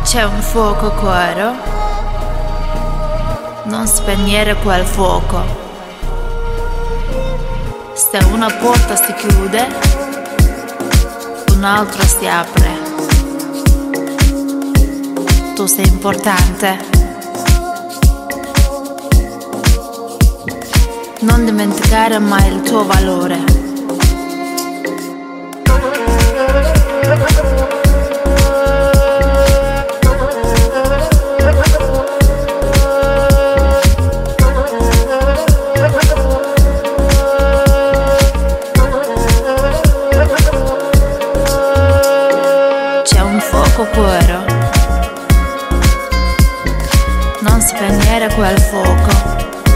C'è un fuoco cuore, non spegnere quel fuoco. Se una porta si chiude, un'altra si apre. Tu sei importante. Non dimenticare mai il tuo valore. C'è un fuoco cuore, non spegnere quel fuoco.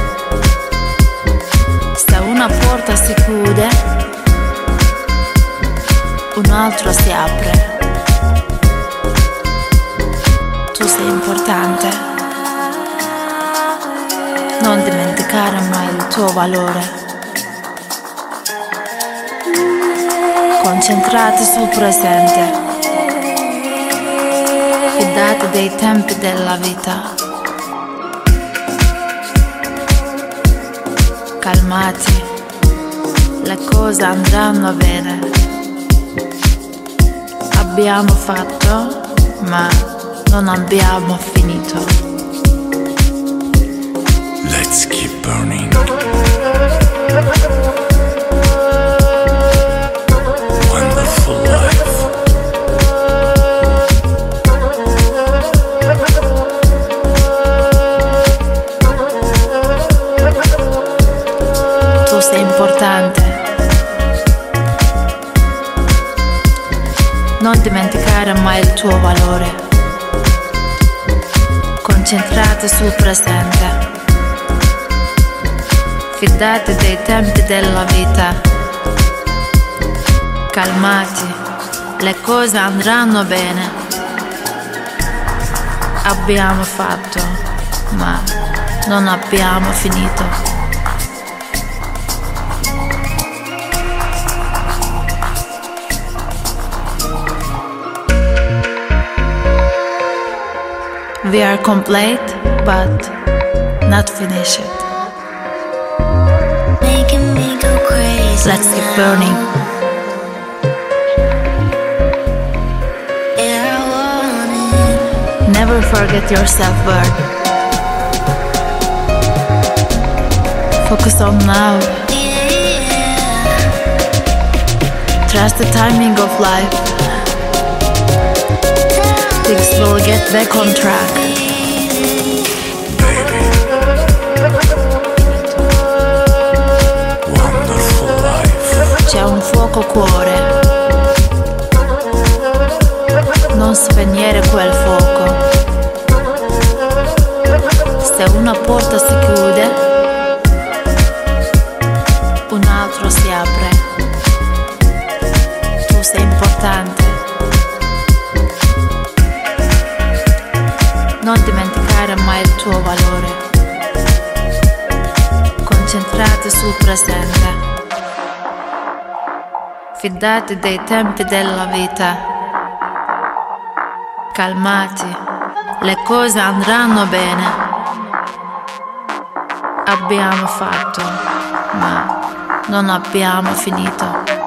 Se una porta si chiude, un'altra si apre. Tu sei importante. Non dimenticare mai il tuo valore. Concentrati sul presente. Fidate dei tempi della vita. Calmati, le cose andranno bene. Abbiamo fatto, ma non abbiamo finito. Let's keep burning. Wonderful life. Tu sei importante. Non dimenticare mai il tuo valore. Concentrati sul presente. Fidate dei tempi della vita. Calmati, le cose andranno bene. Abbiamo fatto, ma non abbiamo finito. We are complete, but not finished. Making me go crazy. Let's keep burning. Yeah, I want it. Never forget your self-worth. Focus on now. Yeah. Trust the timing of life. Things will get back on track. Baby. Wonderful life. C'è un fuoco cuore. Non spegnere quel fuoco. Se una porta si chiude, un altro si apre. Tu sei importante. Non dimenticare mai il tuo valore. Concentrati sul presente. Fidate dei tempi della vita. Calmati, le cose andranno bene. Abbiamo fatto, ma non abbiamo finito.